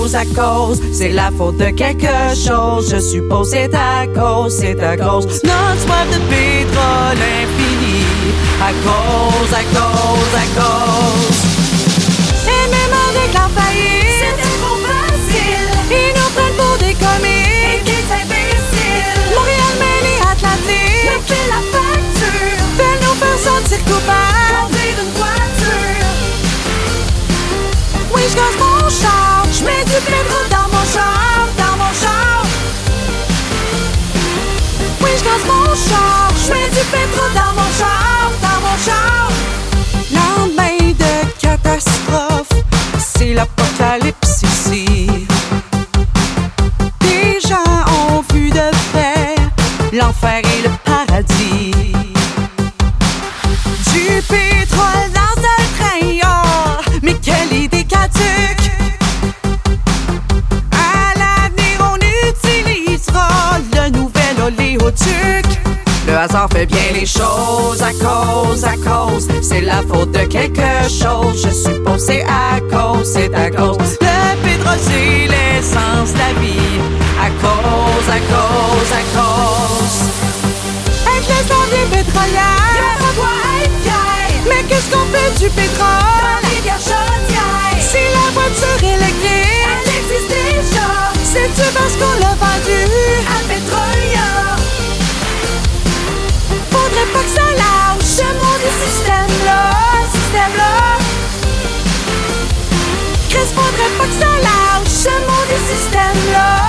c'est la faute de quelque chose. Je suppose c'est à cause. Notre soif de pétrole infini, à cause. Et même avec la faillite, c'était trop facile. ils nous prennent pour des comiques Et des imbéciles. Montréal, Maine et Atlantique Nous fait la facture. veulent nous faire sentir coupables. Conduire une voiture. Oui, je gasse mon char, je mets du pétrole dans mon char. Oui, je gasse mon char, je mets du pétrole dans mon char. Lendemain de catastrophe, c'est l'apocalypse ici. Des gens ont vu de près l'enfer et le paradis. Du pétrole dans un train, oh, mais quelle idée caduque. À l'avenir, on utilisera le nouvel oléoduc. Le hasard fait bien les choses à cause. C'est la faute de quelque chose. Je suppose c'est à cause. Le pétrole, c'est l'essence de la vie. À cause. Être l'esclavie pétrolière, Y'a pas quoi être fier. mais qu'est-ce qu'on fait du pétrole? Dans les bières chaudières. Si la voiture électrique, Elle existe déjà. c'est-tu parce qu'on l'a vendu? À Petrolia. Faudrait pas que ça lâche ce maudit système-là. Chris, faudrait pas que ça lâche ce maudit système-là.